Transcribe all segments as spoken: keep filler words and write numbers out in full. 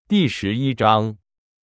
第十一章。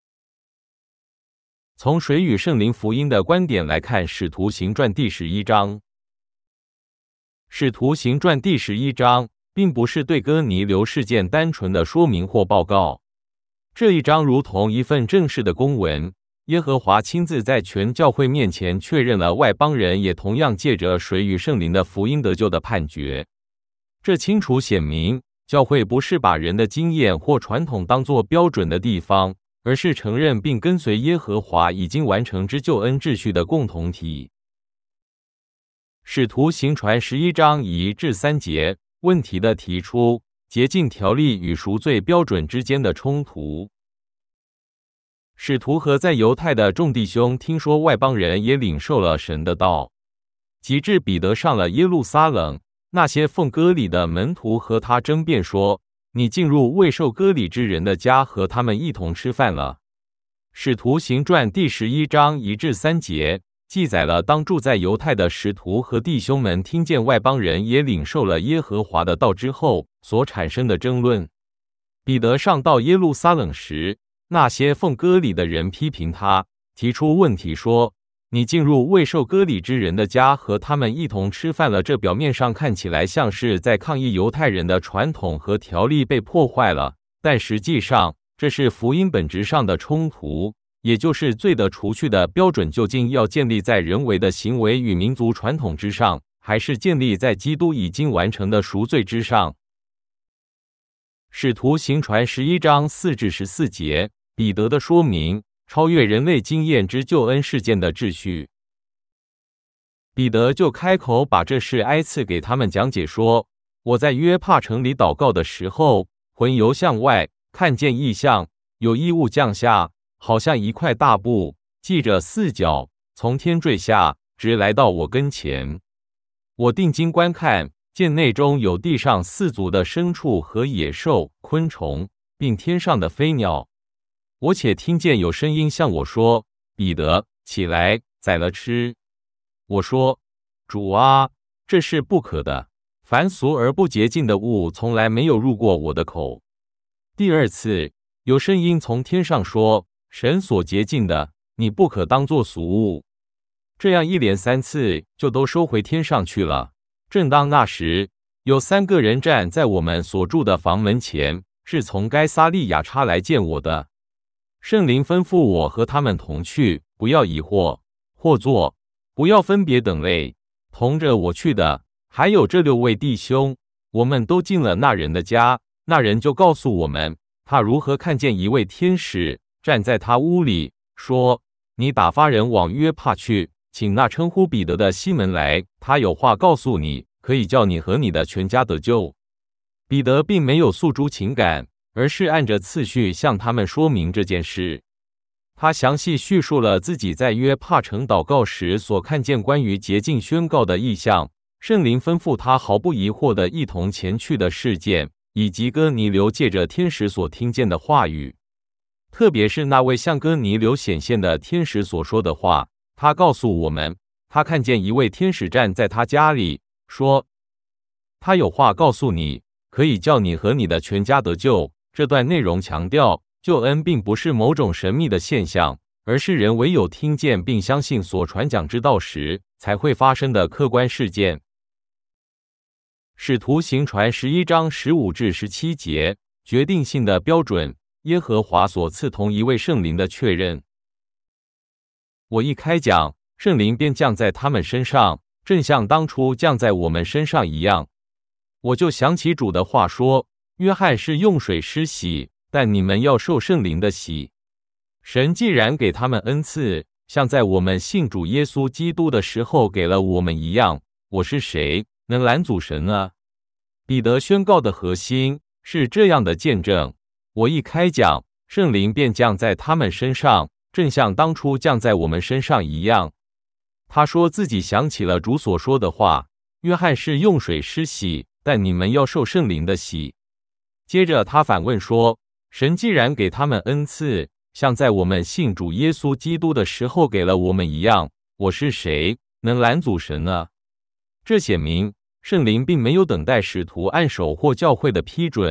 从水与圣灵福音的观点来看，《使徒行传》第十一章，《使徒行传》第十一章并不是对哥尼流事件单纯的说明或报告，这一章如同一份正式的公文。耶和华亲自在全教会面前确认了外邦人也同样借着水与圣灵的福音得救的判决。这清楚显明，教会不是把人的经验或传统当作标准的地方，而是承认并跟随耶和华已经完成之救恩秩序的共同体。使徒行传十一章以一至三节问题的提出洁净条例与赎罪标准之间的冲突。使徒和在犹太的众弟兄听说外邦人也领受了神的道，及至彼得上了耶路撒冷，那些奉割礼的门徒和他争辩说，你进入未受割礼之人的家，和他们一同吃饭了。使徒行传第十一章一至三节记载了当住在犹太的使徒和弟兄们听见外邦人也领受了耶和华的道之后所产生的争论。彼得上到耶路撒冷时，那些奉割礼的人批评他，提出问题说，你进入未受割礼之人的家，和他们一同吃饭了。这表面上看起来像是在抗议犹太人的传统和条例被破坏了，但实际上这是福音本质上的冲突，也就是罪的除去的标准究竟要建立在人为的行为与民族传统之上，还是建立在基督已经完成的赎罪之上。使徒行传十一章四至十四节，彼得的说明超越人类经验之救恩事件的秩序。彼得就开口把这事挨次给他们讲解说，我在约帕城里祷告的时候，魂游向外，看见异象，有异物降下，好像一块大布，系着四角，从天坠下，直来到我跟前。我定睛观看，见内中有地上四足的牲畜和野兽、昆虫，并天上的飞鸟。我且听见有声音向我说，彼得，起来，宰了吃。我说，主啊，这是不可的，凡俗而不洁净的物从来没有入过我的口。第二次，有声音从天上说，神所洁净的，你不可当作俗物。这样一连三次，就都收回天上去了。正当那时，有三个人站在我们所住的房门前，是从该撒利亚差来见我的。圣灵吩咐我和他们同去，不要疑惑，或坐，不要分别等类。同着我去的还有这六位弟兄，我们都进了那人的家。那人就告诉我们，他如何看见一位天使站在他屋里，说，你打发人往约帕去，请那称呼彼得的西门来，他有话告诉你，可以叫你和你的全家得救。彼得并没有诉诸情感，而是按着次序向他们说明这件事。他详细叙述了自己在约帕城祷告时所看见关于洁净宣告的异象，圣灵吩咐他毫不疑惑地一同前去的事件，以及哥尼流借着天使所听见的话语。特别是那位向哥尼流显现的天使所说的话，他告诉我们，他看见一位天使站在他家里，说，他有话告诉你，可以叫你和你的全家得救。这段内容强调，救恩并不是某种神秘的现象，而是人唯有听见并相信所传讲之道时才会发生的客观事件。使徒行传十一章十五至十七节，决定性的标准，耶和华所赐同一位圣灵的确认。我一开讲，圣灵便降在他们身上，正像当初降在我们身上一样。我就想起主的话说，约翰是用水施洗，但你们要受圣灵的洗。神既然给他们恩赐，像在我们信主耶稣基督的时候给了我们一样，我是谁，能拦阻神呢？彼得宣告的核心是这样的见证，我一开讲，圣灵便降在他们身上，正像当初降在我们身上一样。他说自己想起了主所说的话，约翰是用水施洗，但你们要受圣灵的洗。接着他反问说，神既然给他们恩赐，像在我们信主耶稣基督的时候给了我们一样，我是谁，能拦阻神呢？这显明圣灵并没有等待使徒按手或教会的批准，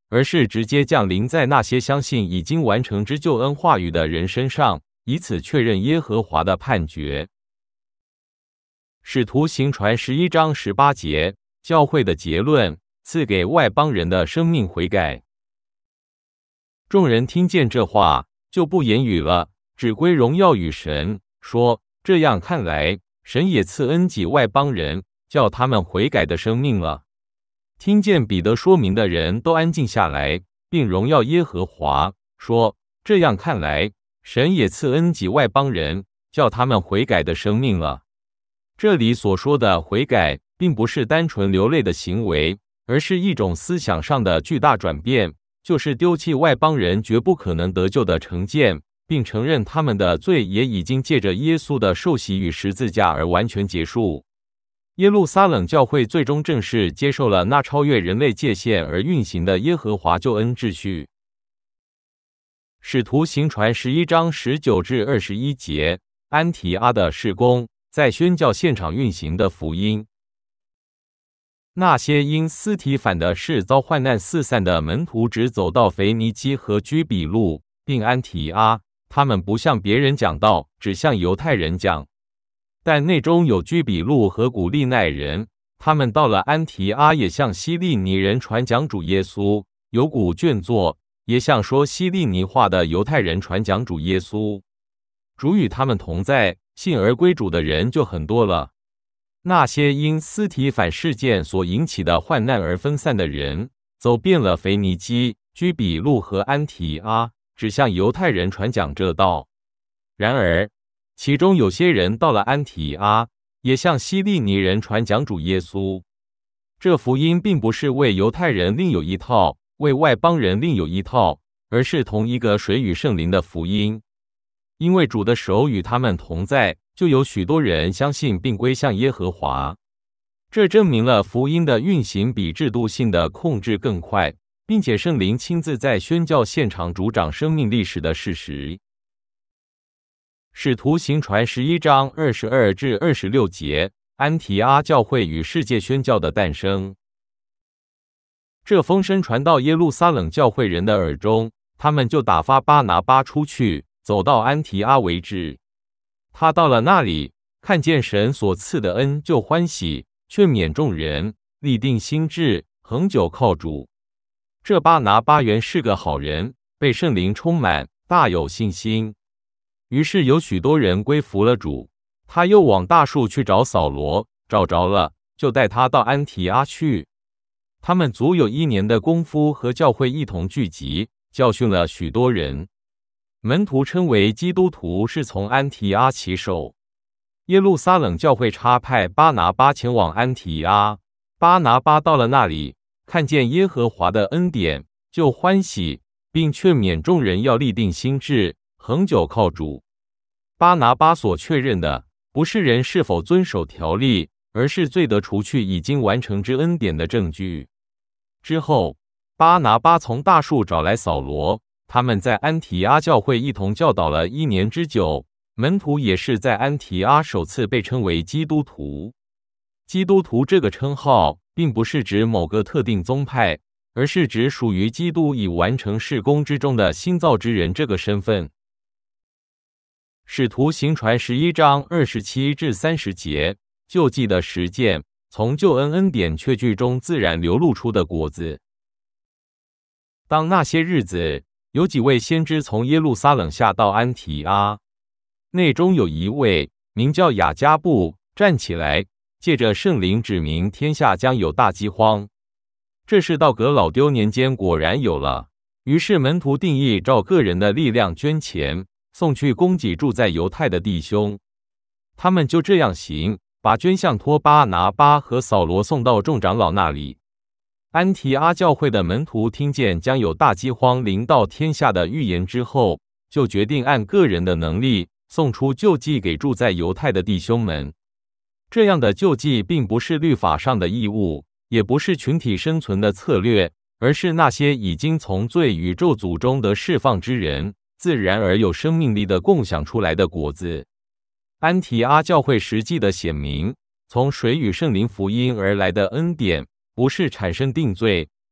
而是直接降临在那些相信已经完成之救恩话语的人身上，以此确认耶和华的判决。使徒行传十一章十八节，教会的结论，赐给外邦人的生命悔改。众人听见这话，就不言语了，只归荣耀与神，说：这样看来，神也赐恩给外邦人，叫他们悔改的生命了。听见彼得说明的人都安静下来，并荣耀耶和华，说：这样看来，神也赐恩给外邦人，叫他们悔改的生命了。这里所说的悔改，并不是单纯流泪的行为，而是一种思想上的巨大转变，就是丢弃外邦人绝不可能得救的成见，并承认他们的罪也已经借着耶稣的受洗与十字架而完全结束。耶路撒冷教会最终正式接受了那超越人类界限而运行的耶和华救恩秩序。使徒行传十一章十九至二十一节，安提阿的事工，在宣教现场运行的福音。那些因斯提反的事遭患难四散的门徒，只走到腓尼基和居比路，并安提阿。他们不向别人讲道，只向犹太人讲。但内中有居比路和古利奈人，他们到了安提阿，也向希利尼人传讲主耶稣，有古卷作，也向说希利尼话的犹太人传讲主耶稣。主与他们同在，信而归主的人就很多了。那些因斯提反事件所引起的患难而分散的人，走遍了腓尼基、居比路和安提阿，只向犹太人传讲这道。然而其中有些人到了安提阿，也向希利尼人传讲主耶稣。这福音并不是为犹太人另有一套，为外邦人另有一套，而是同一个水与圣灵的福音。因为主的手与他们同在，就有许多人相信并归向耶和华。这证明了福音的运行比制度性的控制更快，并且圣灵亲自在宣教现场主掌生命历史的事实。使徒行传十一章二十二至二十六节，安提阿教会与世界宣教的诞生。这风声传到耶路撒冷教会人的耳中，他们就打发巴拿巴出去，走到安提阿为止。他到了那里，看见神所赐的恩，就欢喜，劝勉众人，立定心志，恒久靠主。这巴拿巴原是个好人，被圣灵充满，大有信心。于是有许多人归服了主。他又往大树去找扫罗，找着了，就带他到安提阿去。他们足有一年的功夫，和教会一同聚集，教训了许多人。门徒称为基督徒，是从安提阿起手。耶路撒冷教会差派巴拿巴前往安提阿。巴拿巴到了那里，看见耶和华的恩典，就欢喜，并劝勉众人要立定心志，恒久靠主。巴拿巴所确认的，不是人是否遵守条例，而是罪得除去已经完成之恩典的证据。之后，巴拿巴从大树找来扫罗，他们在安提阿教会一同教导了一年之久。门徒也是在安提阿首次被称为基督徒。基督徒这个称号，并不是指某个特定宗派，而是指属于基督已完成事工之中的新造之人这个身份。使徒行传十一章二十七至三十节，救济的实践，从救恩恩典确据中自然流露出的果子。当那些日子，有几位先知从耶路撒冷下到安提阿，内中有一位名叫雅加布，站起来，借着圣灵指明天下将有大饥荒。这事到革老丢年间果然有了。于是门徒定义照个人的力量捐钱，送去供给住在犹太的弟兄。他们就这样行，把捐项托巴拿巴和扫罗送到众长老那里。安提阿教会的门徒听见将有大饥荒临到天下的预言之后，就决定按个人的能力送出救济给住在犹太的弟兄们。这样的救济并不是律法上的义务，也不是群体生存的策略，而是那些已经从罪与咒诅中得释放之人，自然而有生命力的共享出来的果子。安提阿教会实际的显明，从水与圣灵福音而来的恩典，不是产生定罪，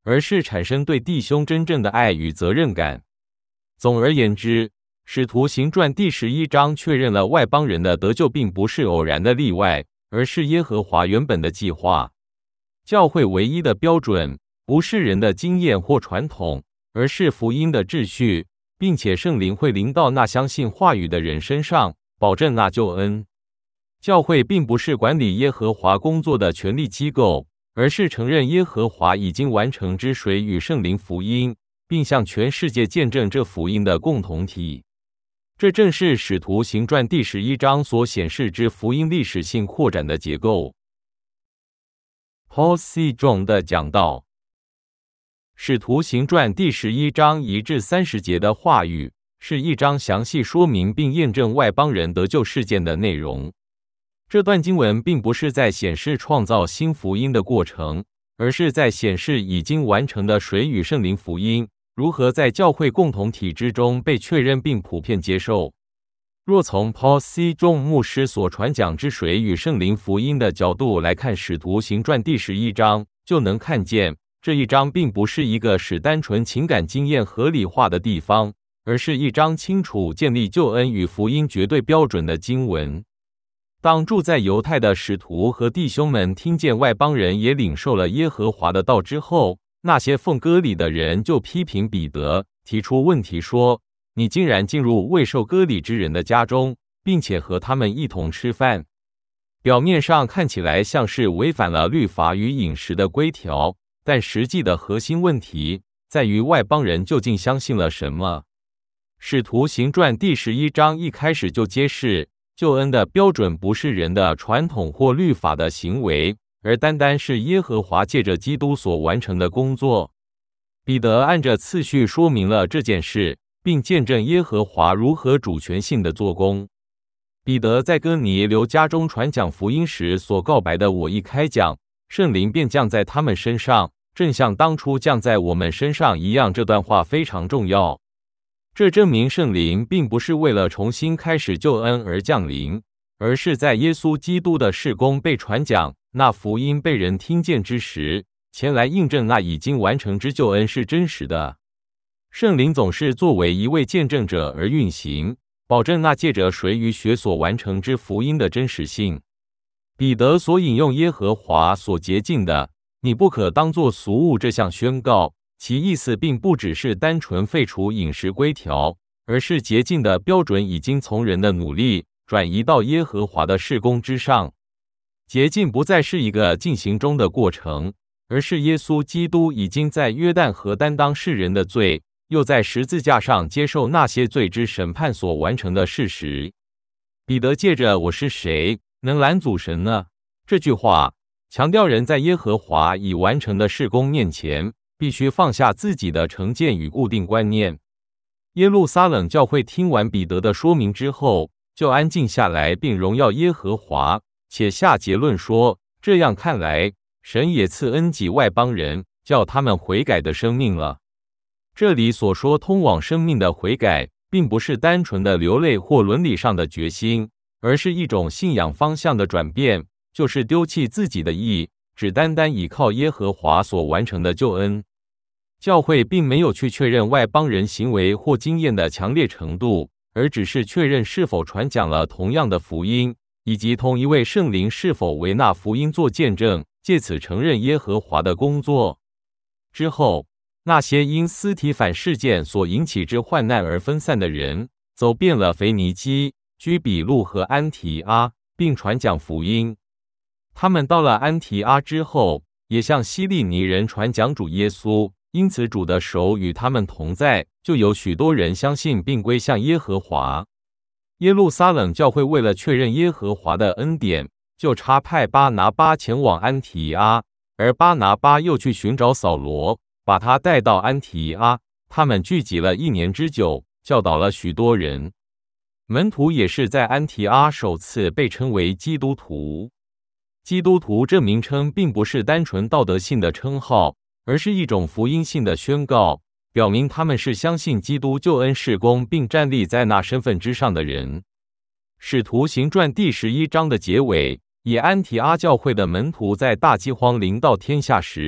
而是产生对弟兄真正的爱与责任感。总而言之，使徒行传第十一章确认了外邦人的得救并不是偶然的例外，而是耶和华原本的计划。教会唯一的标准不是人的经验或传统，而是福音的秩序，并且圣灵会临到那相信话语的人身上，保证那救恩。教会并不是管理耶和华工作的权力机构，而是承认耶和华已经完成之水与圣灵福音，并向全世界见证这福音的共同体。这正是使徒行传第十一章所显示之福音历史性扩展的结构。Paul C. John 的讲道，使徒行传第十一章一至三十节的话语，是一章详细说明并验证外邦人得救事件的内容。这段经文并不是在显示创造新福音的过程，而是在显示已经完成的水与圣灵福音如何在教会共同体之中被确认并普遍接受。若从 Paul C. John 牧师所传讲之水与圣灵福音的角度来看使徒行传第十一章，就能看见这一章并不是一个使单纯情感经验合理化的地方，而是一章清楚建立救恩与福音绝对标准的经文。当住在犹太的使徒和弟兄们听见外邦人也领受了耶和华的道之后，那些奉割礼的人就批评彼得，提出问题说，你竟然进入未受割礼之人的家中，并且和他们一同吃饭。表面上看起来像是违反了律法与饮食的规条，但实际的核心问题在于外邦人究竟相信了什么。使徒行传第十一章一开始就揭示，救恩的标准不是人的传统或律法的行为，而单单是耶和华借着基督所完成的工作。彼得按着次序说明了这件事，并见证耶和华如何主权性的做工。彼得在哥尼流家中传讲福音时所告白的，我一开讲，圣灵便降在他们身上，正像当初降在我们身上一样。这段话非常重要。这证明圣灵并不是为了重新开始救恩而降临，而是在耶稣基督的事工被传讲，那福音被人听见之时，前来印证那已经完成之救恩是真实的。圣灵总是作为一位见证者而运行，保证那借着水与血所完成之福音的真实性。彼得所引用耶和华所洁净的，你不可当作俗物这项宣告，其意思并不只是单纯废除饮食规条，而是洁净的标准已经从人的努力转移到耶和华的事工之上。洁净不再是一个进行中的过程，而是耶稣基督已经在约旦河担当世人的罪，又在十字架上接受那些罪之审判所完成的事实。彼得借着我是谁能拦阻神呢？这句话强调人在耶和华已完成的事工面前必须放下自己的成见与固定观念。耶路撒冷教会听完彼得的说明之后，就安静下来，并荣耀耶和华，且下结论说，这样看来，神也赐恩给外邦人，叫他们悔改的生命了。这里所说通往生命的悔改，并不是单纯的流泪或伦理上的决心，而是一种信仰方向的转变，就是丢弃自己的义，只单单倚靠耶和华所完成的救恩。教会并没有去确认外邦人行为或经验的强烈程度，而只是确认是否传讲了同样的福音，以及同一位圣灵是否为那福音做见证，借此承认耶和华的工作。之后，那些因斯提反事件所引起之患难而分散的人，走遍了腓尼基、居比路和安提阿，并传讲福音。他们到了安提阿之后，也向希利尼人传讲主耶稣，因此主的手与他们同在，就有许多人相信并归向耶和华。耶路撒冷教会为了确认耶和华的恩典，就差派巴拿巴前往安提阿，而巴拿巴又去寻找扫罗，把他带到安提阿。他们聚集了一年之久，教导了许多人。门徒也是在安提阿首次被称为基督徒。基督徒这名称并不是单纯道德性的称号，而是一种福音性的宣告，表明他们是相信基督救恩事工并站立在那身份之上的人。使徒行传第十一章的结尾，以安提阿教会的门徒在大饥荒临到天下时，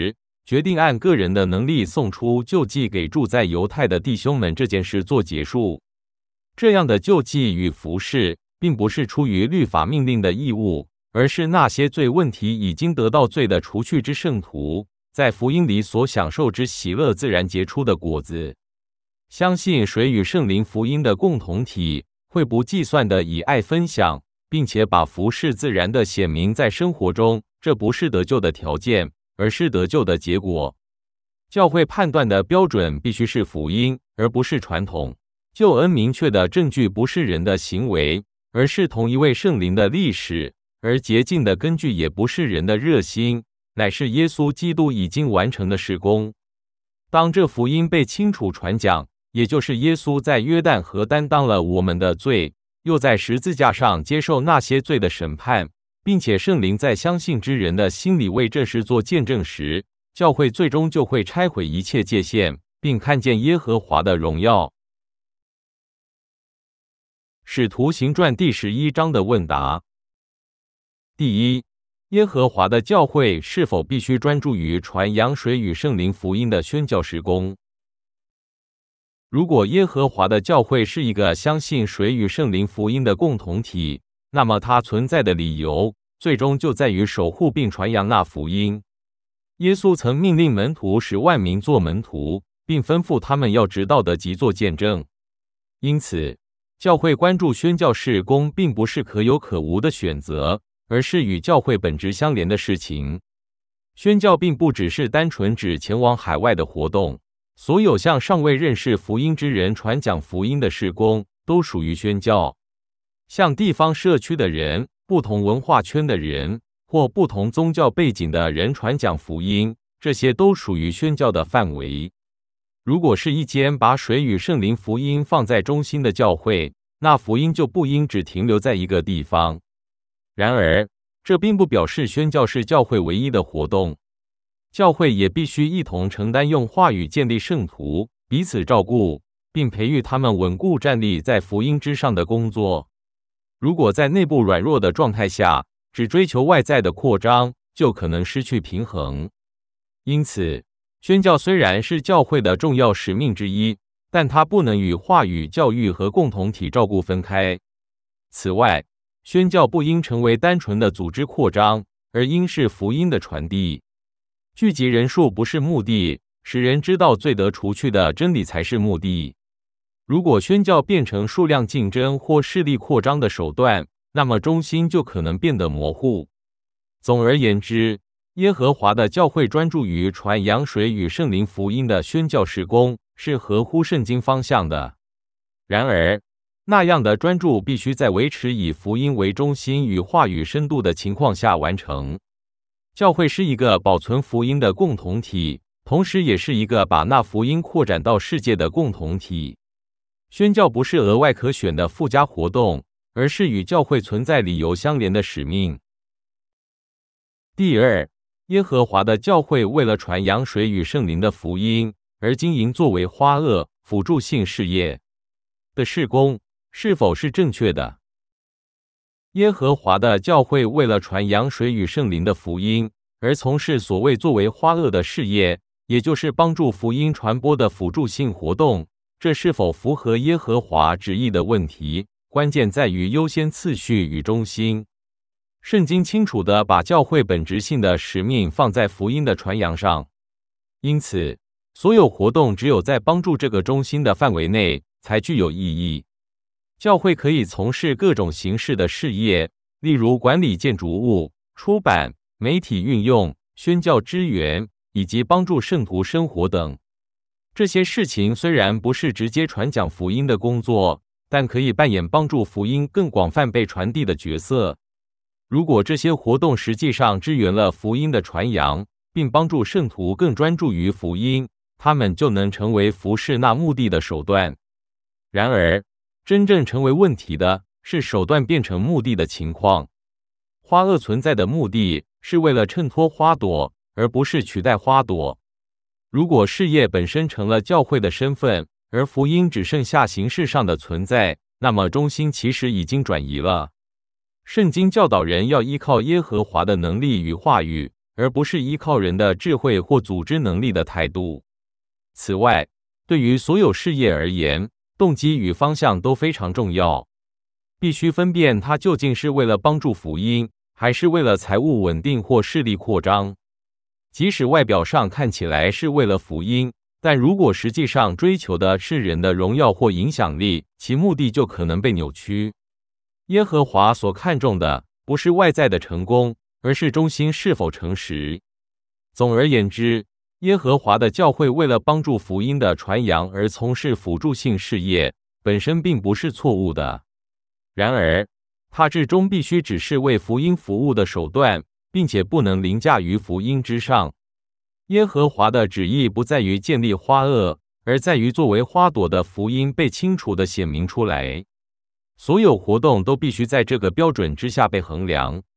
决定按个人的能力送出救济给住在犹太的弟兄们这件事做结束。这样的救济与服事，并不是出于律法命令的义务，而是那些罪问题已经得到罪的除去之圣徒，在福音里所享受之喜乐自然结出的果子。相信水与圣灵福音的共同体，会不计算的以爱分享，并且把服事自然的显明在生活中，这不是得救的条件，而是得救的结果。教会判断的标准必须是福音，而不是传统。救恩明确的证据不是人的行为，而是同一位圣灵的历史，而洁净的根据也不是人的热心，乃是耶稣基督已经完成的事工。当这福音被清楚传讲，也就是耶稣在约旦河担当了我们的罪，又在十字架上接受那些罪的审判，并且圣灵在相信之人的心里为这事做见证时，教会最终就会拆毁一切界限，并看见耶和华的荣耀。使徒行传第十一章的问答。第一，耶和华的教会是否必须专注于传扬水与圣灵福音的宣教事工？如果耶和华的教会是一个相信水与圣灵福音的共同体，那么它存在的理由最终就在于守护并传扬那福音。耶稣曾命令门徒使万民做门徒，并吩咐他们要直道的即做见证。因此，教会关注宣教事工并不是可有可无的选择，而是与教会本质相连的事情。宣教并不只是单纯指前往海外的活动，所有向尚未认识福音之人传讲福音的事工都属于宣教。向地方社区的人、不同文化圈的人或不同宗教背景的人传讲福音，这些都属于宣教的范围。如果是一间把水与圣灵福音放在中心的教会，那福音就不应只停留在一个地方。然而，这并不表示宣教是教会唯一的活动。教会也必须一同承担用话语建立圣徒、彼此照顾，并培育他们稳固站立在福音之上的工作。如果在内部软弱的状态下，只追求外在的扩张，就可能失去平衡。因此，宣教虽然是教会的重要使命之一，但它不能与话语教育和共同体照顾分开。此外，宣教不应成为单纯的组织扩张，而应是福音的传递。聚集人数不是目的，使人知道罪得除去的真理才是目的。如果宣教变成数量竞争或势力扩张的手段，那么中心就可能变得模糊。总而言之，耶和华的教会专注于传扬水与圣灵福音的宣教事工，是合乎圣经方向的。然而，那样的专注必须在维持以福音为中心与话语深度的情况下完成。教会是一个保存福音的共同体，同时也是一个把那福音扩展到世界的共同体。宣教不是额外可选的附加活动，而是与教会存在理由相连的使命。第二，耶和华的教会为了传扬水与圣灵的福音而经营作为花萼辅助性事业的事工，是否是正确的？耶和华的教会为了传扬水与圣灵的福音而从事所谓作为花萼的事业，也就是帮助福音传播的辅助性活动，这是否符合耶和华旨意的问题，关键在于优先次序与中心。圣经清楚地把教会本质性的使命放在福音的传扬上，因此，所有活动只有在帮助这个中心的范围内才具有意义。教会可以从事各种形式的事业，例如管理建筑物、出版、媒体运用、宣教支援，以及帮助圣徒生活等。这些事情虽然不是直接传讲福音的工作，但可以扮演帮助福音更广泛被传递的角色。如果这些活动实际上支援了福音的传扬，并帮助圣徒更专注于福音，他们就能成为服事那目的的手段。然而，真正成为问题的是手段变成目的的情况。花萼存在的目的是为了衬托花朵，而不是取代花朵。如果事业本身成了教会的身份，而福音只剩下形式上的存在，那么中心其实已经转移了。圣经教导人要依靠耶和华的能力与话语， 而不是依靠人的智慧或组织能力的态度。此外，对于所有事业而言，动机与方向都非常重要，必须分辨它究竟是为了帮助福音，还是为了财务稳定或势力扩张。即使外表上看起来是为了福音，但如果实际上追求的是人的荣耀或影响力，其目的就可能被扭曲。耶和华所看重的不是外在的成功，而是中心是否诚实。总而言之，耶和华的教会为了帮助福音的传扬而从事辅助性事业，本身并不是错误的。然而，它至终必须只是为福音服务的手段，并且不能凌驾于福音之上。耶和华的旨意不在于建立花萼，而在于作为花朵的福音被清楚地显明出来。所有活动都必须在这个标准之下被衡量。